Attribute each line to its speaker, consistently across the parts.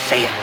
Speaker 1: Say it.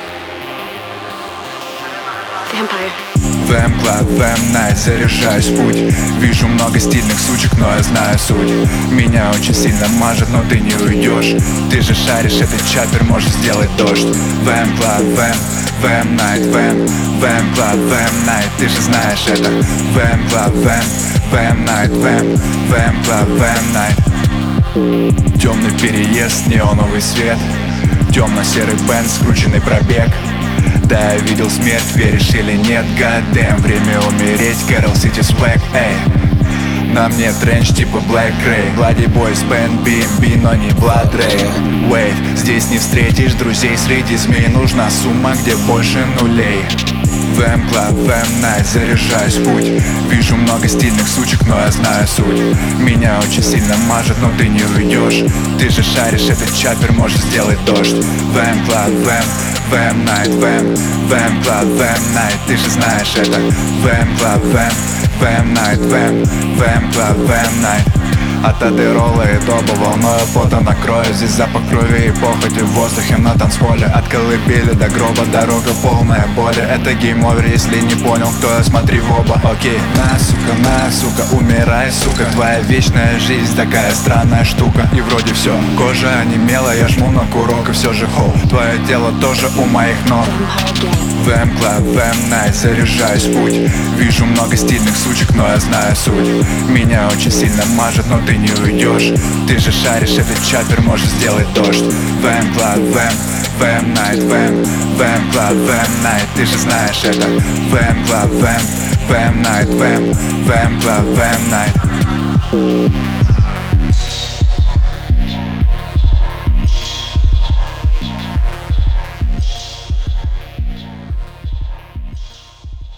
Speaker 2: Vampire.
Speaker 3: VM Club, VM Night, заряжаюсь в путь. Вижу много стильных сучек, но я знаю суть. Меня очень сильно мажет, но ты не уйдешь. Ты же шаришь этот чаппер, можешь сделать дождь. VM Club, VM Night, VM Club, VM Night, ты же знаешь это. VM Club, VM Night, VM Club, VM Night. Темный переезд, неоновый свет, темно-серый бенд, скрученный пробег. Да, я видел смерть, веришь или нет, goddamn, время умереть, Carol City Swag, эй. На мне тренч типа Black Grey, Bloody Boys, Band BMB, но не Blood Ray. Wait, здесь не встретишь друзей, среди змей нужна сумма, где больше нулей. VM Club, VM Night, заряжаюсь в путь. Вижу много стильных сучек, но я знаю суть. Меня очень сильно мажет, но ты не уйдешь. Ты же шаришь этот чаппер, можешь сделать дождь. VM Club, VM Night, VM Club, VM Night, ты же знаешь это. VM Club, VM Night, VM Club, VM Night. От адерола и доба волною пота накрою. Здесь запах крови и похоти в воздухе на танцполе. От колыбели до гроба дорога полная боли. Это гейм-овер, если не понял, кто я, смотри в оба. Окей, на, сука, умирай, сука. Твоя вечная жизнь такая странная штука. И вроде все, кожа онемела, я жму на курок и все же хоу. Твое тело тоже у моих ног. VM Club, VM Night, заряжаюсь в путь. Вижу много стильных сучек, но я знаю суть. Меня очень сильно мажет, но ты не уйдешь. Ты же шаришь этот чаппер, можешь сделать дождь. VM Club, VM Night, VM Club, VM Night, ты же знаешь это. VM Club, VM Night, VM Club, VM Night.